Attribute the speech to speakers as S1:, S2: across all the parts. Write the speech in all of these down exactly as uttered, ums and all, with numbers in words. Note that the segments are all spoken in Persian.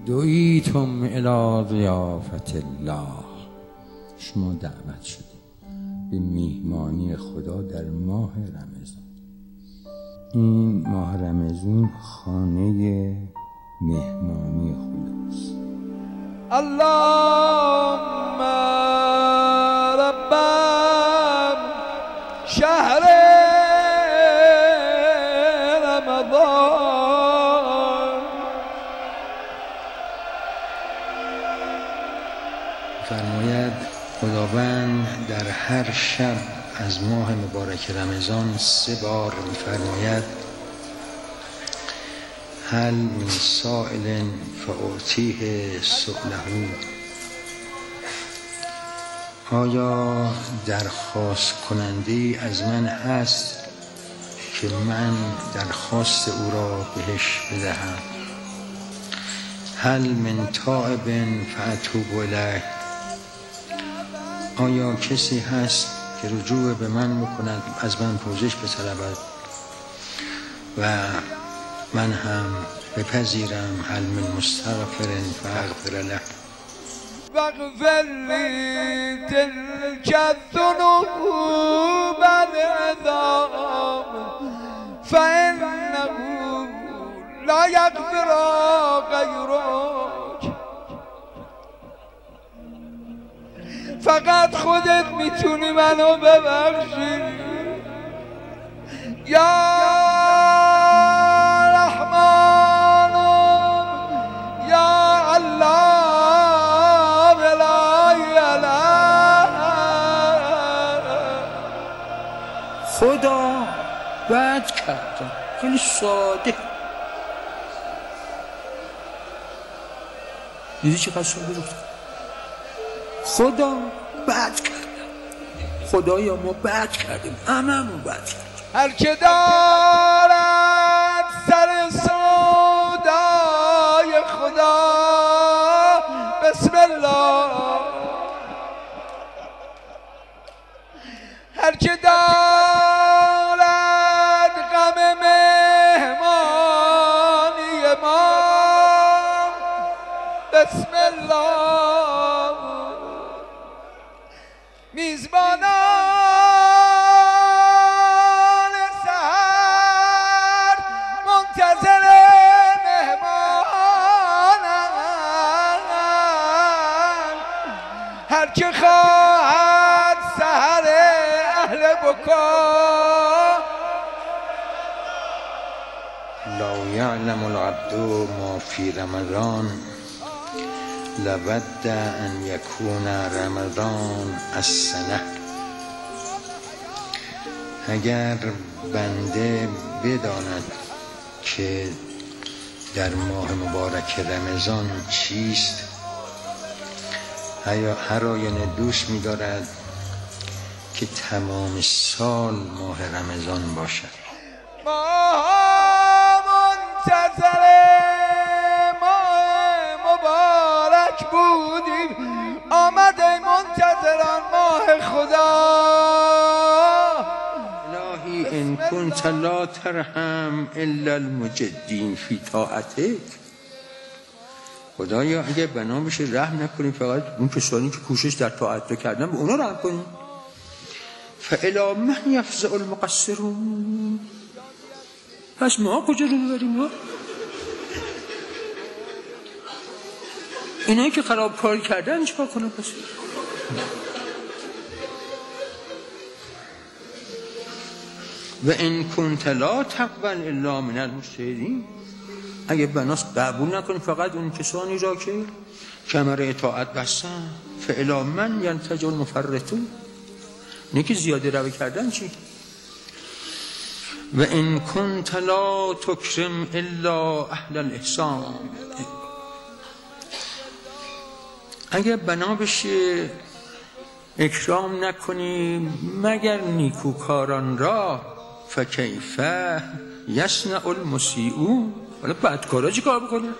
S1: دعیتم الی ضیافت الله، شما دعوت شدید به میهمانی خدا در ماه رمضان. این ماه رمضان خانه مهمانی خداست.
S2: اللهم رب شهر رمضان.
S1: فرماید خداوند در هر شب از ماه مبارک رمضان سه بار می‌فرماید هل من سائل فاعطیه سؤله، آیا درخواست کننده از من هست که من درخواست او را بهش بدهم؟ هل من تائب فاتوب الیه، آیا کسی هست که رجوع به من بکند، از من پوزش بطلبد و من هم بپذیرم؟ هل من مستغفر فاغفر له.
S2: واغفر لی تلک الذنوب العظام فانه لا یغفر غیرک. فقط خودت میتونی منو ببخشی یا رحمان یا الله ولا اله.
S1: خدا بد کردم، خیلی ساده. دیدی چقدر ساده گفتم؟ خدا بد کردم، خدایا ما بد کردیم، هممون بد کردیم.
S2: هر که دارد سر سودای خدا بسم الله، هر که دارد غم مهمانی ما بسم الله. میزبانان سحر منتظر مهمانند، هر که خواهد سحر اهل بکا.
S1: لو یعلم العبد ما فی رمضان لود ان یکون رمضان السنه. اگر بنده بداند که در ماه مبارک رمضان چیست، هر آینه دوست می‌دارد که تمام سال ماه رمضان باشد.
S2: ما منتظر بودیم، آمد ای منتظران ماه خدا.
S1: الهی ان کنت لا ترحم الا المجدین فی طاعتک. خدایا اگه بنا بشه رحم نکنیم فقط اون کسانی که کوشش در طاعت تو کردن به اونا رحم کنیم. فالی من یفزع المقصرون، پس ما کجا رو ببریم؟ ما اینایی که خراب کار کردن چیکار کنن؟ پس و ان کنت لا تقبل الا من المجتهدین، اگه بناس قبول نکنی فقط اون کسانی را که کمر اطاعت بستن. فالی من ینتج المفرطون، اینه که زیاده روی کردن چی؟ و ان کنت لا تکرم الا اهل الاحسان، اگر بنا بشه اکرام نکنی مگر نیکوکاران را، فکیف یصنع المسیئون، حالا بدکارا چی کار بکنه؟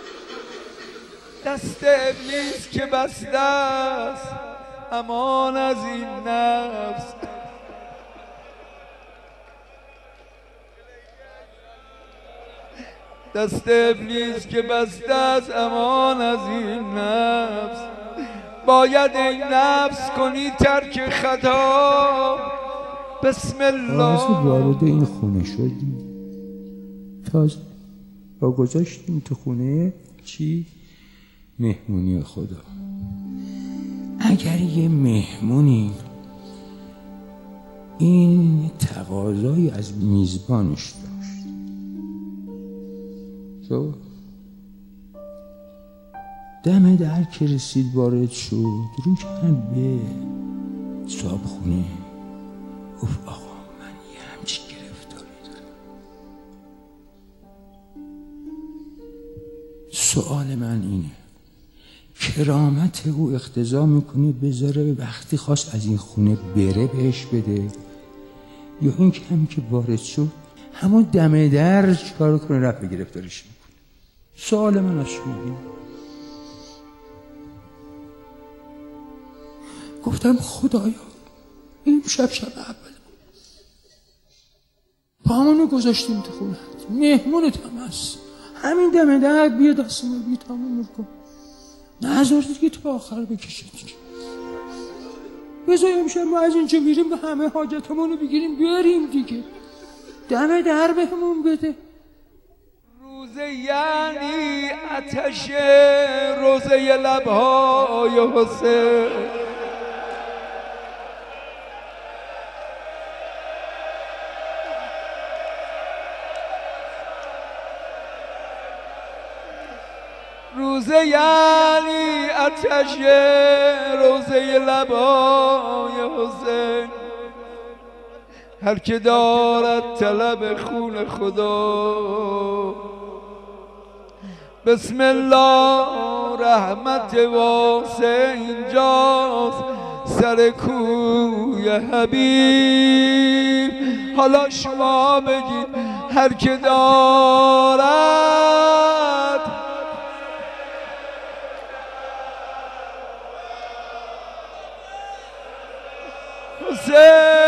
S2: دست ابلیس که بسته است امان از این نفس. دست ابلیس که بسته از امان از این نفس. باید این نفس کنی ترک خطا. بسم الله.
S1: تازه وارد این خونه شدیم، تازه با گذاشتیم تو خونه چی؟ مهمونی خدا. اگر یه مهمونی این تقاضایی از میزبانش داشت، تو دم در که رسید وارد شد، رو کرد به صابخونه، گفت آقا من یه همچین گرفتاری دارم. سؤال من اینه، کرامت او اقتضا میکنه بذاره وقتی خواست از این خونه بره بهش بده، یا این که هم که وارد شد همون دم در چیکار کنه رفع گرفتاریش میکنه؟ سؤال من از شما این. گفتم خدایا این شب شب اول پامونو گذاشتیم تو خونه، مهمونت هم هست، همین دم در بیا دست ما بیا تموم کن، نذار دیگه تو آخر بکشه دیگه. بذار امشب ما از اینجا میریم به همه حاجتمونو بگیریم بریم دیگه، دم در بهمون بده.
S2: روزه یعنی آتش، روزه لبهای حسین. روزه یعنی آتش، روزه لبای حسین. هر که دارد طلب خون خدا، بسم الله رحمت واسع اینجاست سر کوی حبیب. حالا شما بگید هر که دارد حسین